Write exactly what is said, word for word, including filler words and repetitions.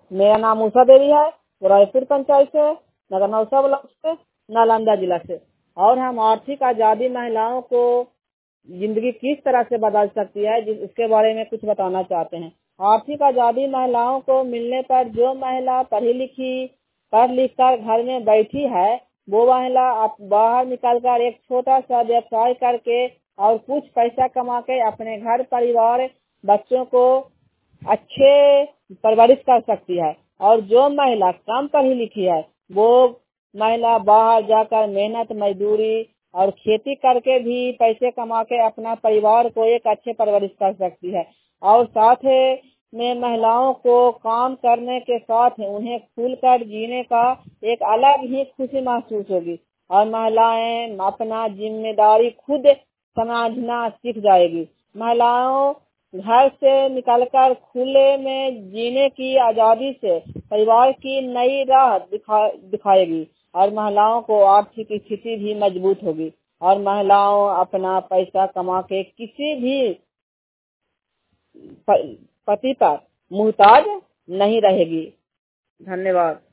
मेरा नाम उषा देवी है, रायपुर पंचायत से, नगर नौसा ब्लॉक से, नालंदा जिला से। और हम आर्थिक आजादी महिलाओं को जिंदगी किस तरह से बदल सकती है जिस इसके बारे में कुछ बताना चाहते हैं। आर्थिक आजादी महिलाओं को मिलने पर जो महिला पढ़ी लिखी पढ़ लिख कर घर में बैठी है, वो महिला अब बाहर निकलकर एक छोटा सा व्यवसाय करके और कुछ पैसा कमा के अपने घर परिवार बच्चों को अच्छे परवरिश कर सकती है। और जो महिला कम पढ़ी लिखी है, वो महिला बाहर जाकर मेहनत मजदूरी और खेती करके भी पैसे कमा के अपना परिवार को एक अच्छे परवरिश कर सकती है। और साथ में महिलाओं को काम करने के साथ उन्हें खुलकर जीने का एक अलग ही खुशी महसूस होगी और महिलाएं अपना जिम्मेदारी खुद समझना सीख जाएगी। महिलाओं घर से निकलकर खुले में जीने की आजादी से परिवार की नई राह दिखा दिखाएगी और महिलाओं को आर्थिक स्थिति भी मजबूत होगी और महिलाओं अपना पैसा कमा के किसी भी पति पर मुहताज नहीं रहेगी। धन्यवाद।